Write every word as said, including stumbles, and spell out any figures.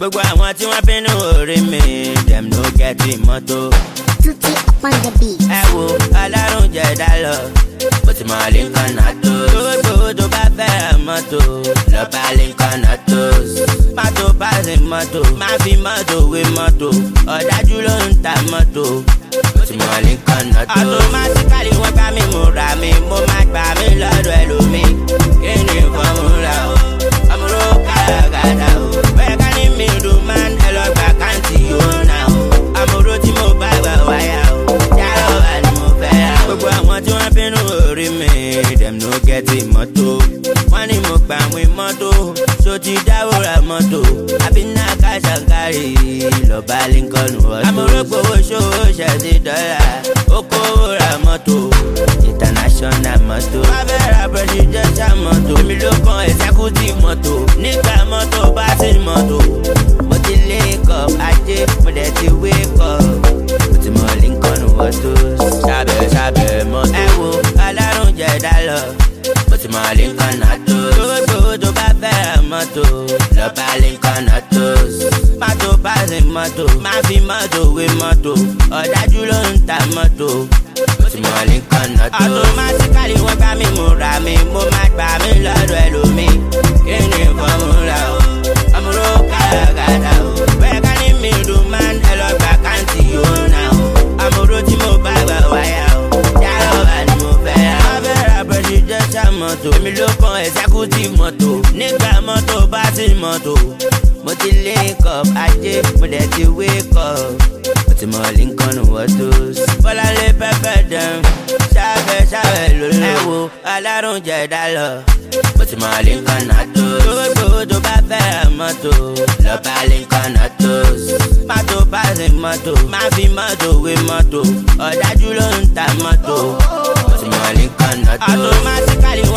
Gbogbo àwọn tí wọ́n bínú orí mi, dem no get the mọ́tò. Tutti up on the beat. Ẹ wo Ọlọ́run jẹ̀dá lọ, bó ti mọ Lincoln Autos. Gbogbo tó bá fẹ́ mọ́tò, lọ bá Lincoln Autos. Mọ́tò pàṣẹ mọ́tò, má fi mọ́tò wé mọ́tò. Ọ̀dájú ló ń ta mọ́tò, bó ti mọ Lincoln Autos. Automatically wọ́n bá mi mú ra mi, mo máa gbà mí lọ́dọ̀ ẹlòmíì. Kí ni fọ́múlà o? Àmúrò kàràkàrà o. Bẹ́ẹ̀ ká ní mi dùn máa ń ẹ lọ gbà káǹtì yóò nà o. Àmúrò tí mo bá gbà wáyà o. Yàrá wà ní mo fẹ́ ra o. Gbogbo àwọn tí wọ́n bínú orí mi, dem no get the mọ́tò. Wọ́n ní mo gbà wí mọ́tò, so ti dáwó ra mọ́tò. Àbí náà ká ṣàǹkárì, lọ́ba Lincoln Autos. Àmúrò gbowó ṣòwò ṣẹ̀dí dọ́là, ó kówó ra mọ́tò. International mọ́tò. Má fẹ́ ra presidential mọ́tò. Èmi ló kan executive mọ́tò. Nígbà mọ́tò bá sí mọ́tò. Mo ti link up ajé, mo dẹ̀ ti wake up. Mo ti mọ Lincoln Autos. Sábẹ̀ sábẹ̀ mọ́tò. Ẹ wo Ọlọ́run jẹ̀dá lọ, mo ti mọ Lincoln Autos. Gbogbo tó bá fẹ́ ra mọ́tò, lọ bá Lincoln Autos. Mọ́tò pàṣẹ mọ́tò, má fi mọ́tò wé mọ́tò. Ọ̀dájú ló ń ta mọ́tò, mo ti mọ Lincoln Autos. Automatically wọ́n bá mi mú ra mi, mo máa gbà mí lọ́dọ̀ ẹlòmíì. Kí ni fọ́múlà o? Àmúrò kàràkàrà o. Bẹ́ẹ̀ ká ní mi dùn máa ń ẹ lọ gbà káǹtì yóò nà o. Àmúrò tí mo bá gbà wáyà o. Yàrá wà ní mo fẹ́ ra o. Má fẹ́ ra presidential mọ́tò. Èmi ló kan executive mọ́tò. Nígbà mọ́tò bá sí mọ́tò. Mo ti link up ajé, mo dẹ̀ ti wake up. Mo ti mọ Lincoln Autos. Bọ́láńlé pẹ́pẹ́ dẹ̀m, ṣáfẹ́ ṣáfẹ́ lóló. Ẹ wo Ọlọ́run jẹ̀dá lọ, mo ti mọ Lincoln Autos. Gbogbo tó bá fẹ́ ra mọ́tò, lọ bá Lincoln Autos. Mọ́tò pàṣẹ mọ́tò, má fi mọ́tò wé mọ́tò. Ọ̀dájú ló ń ta mọ́tò, mo ti mọ Lincoln Autos. Automatically